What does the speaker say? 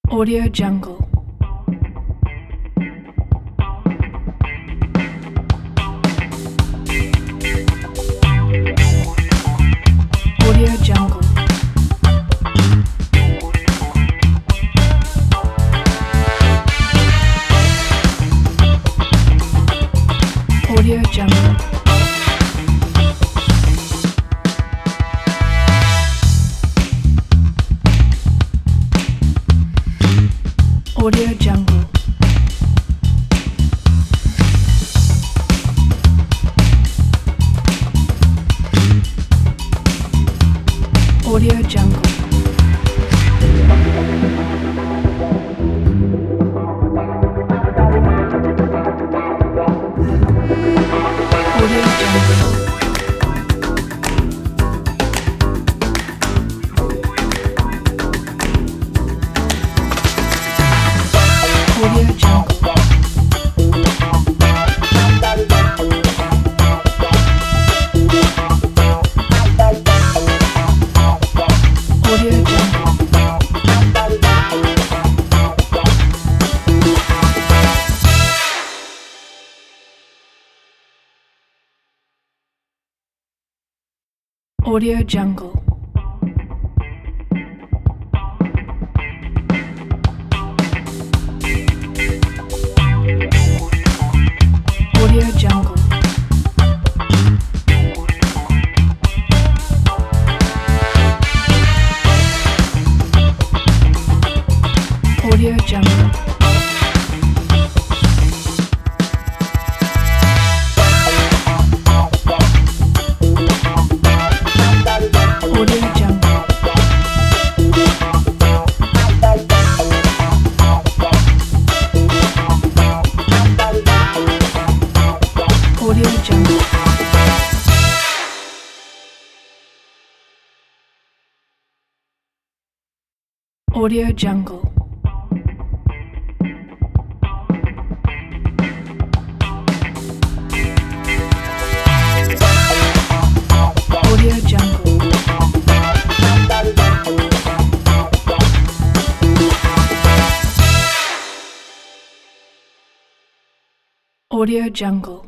Audio Jungle. Audio Jungle. Audio Jungle. Audio Jungle. Audio Jungle. Audio Jungle. Audio Jungle. Audio Jungle. Audio Jungle. Audio Jungle. Audio Jungle. Audio Jungle. Audio Jungle. Audio Jungle. Audio Jungle. Audio Jungle.